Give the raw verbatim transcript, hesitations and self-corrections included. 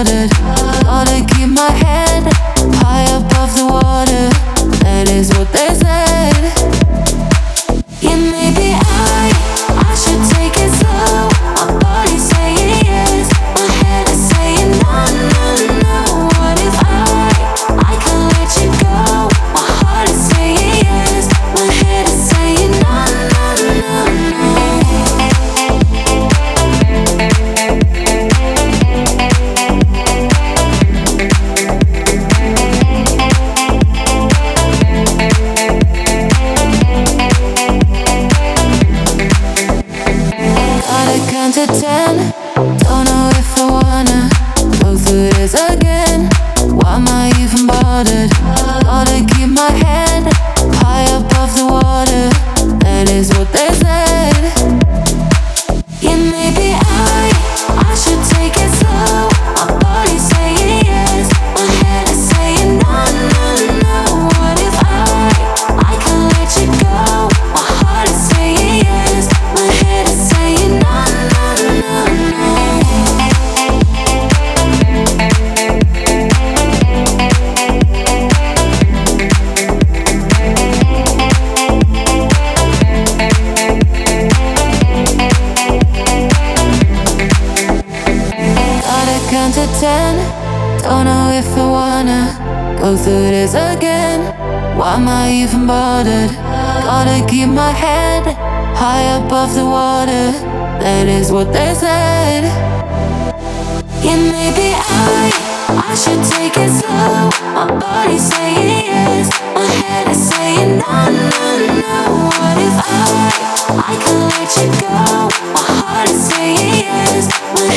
bothered. Gotta keep my head high above the water. That is what they said. Yeah, maybe I, I should take it slow. My body's saying yes, my head is saying no, no, no. What if I, I can let you go? My heart is saying yes, my head is saying no, no, no, no. Gotta count to ten. Don't know if I wanna go through this again. Why am I even bothered? Gotta keep my head high above the water. That is what they said. Yeah, maybe I, I should take it slow. My body's saying yes, my head is saying no, no, no. What if I, I can let you go? My heart is saying yes, my head is saying no, no, no, no. Gotta count to ten. Don't know if I wanna go through this again. Why am I even bothered? Gotta keep my head high above the water. That is what they said. Yeah, maybe I, I should take it slow. My body's saying yes, my head is saying no, no, no. What if I, I can let you go? My heart is saying yes, my